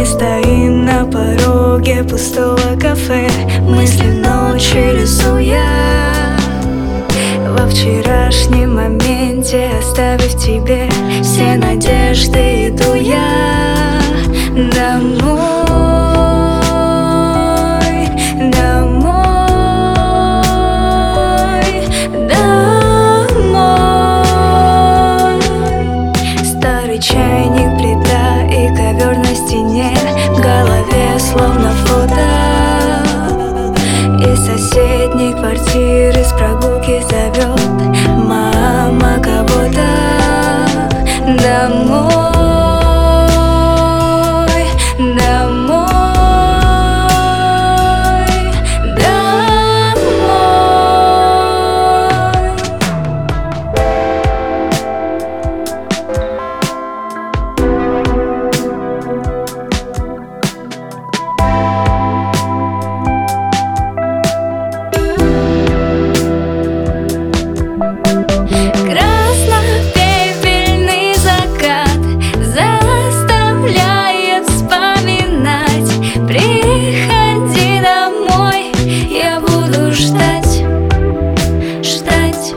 стоим на пороге пустого кафе. Мысли в ночи рисуя во вчерашнем моменте, оставив тебе все надежды, иду я домой, домой, домой. Старый чайник, плита и ковер на стене, в голове словно фото из соседней квартиры, с прогулки зовет мама кого-то домой, домой, домой. Красно-пепельный закат заставляет вспоминать. Приходи домой, я буду ждать, ждать.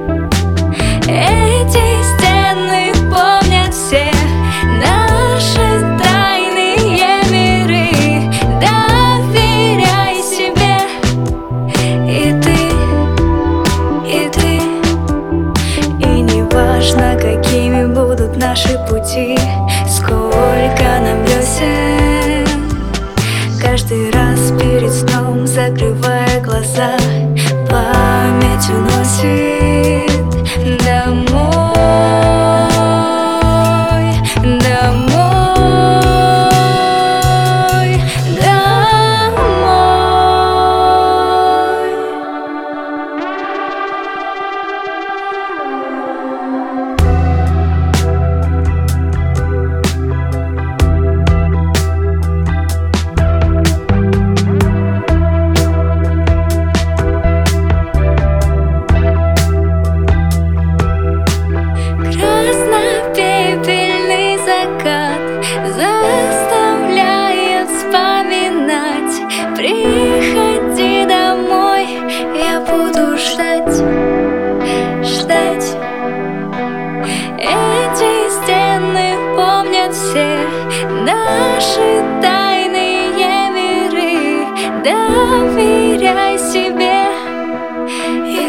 Эти стены помнят все наши тайные миры. Доверяй себе, и ты, и ты. И не важно, какими будут наши пути, сколько нам весен. Каждый раз перед сном, закрывая глаза, память уносит домой, домой, домой. Красно-пепельный закат заставляет вспоминать. Приходи домой, я буду ждать, ждать. Эти стены помнят все наши тайные миры. Доверяй себе, и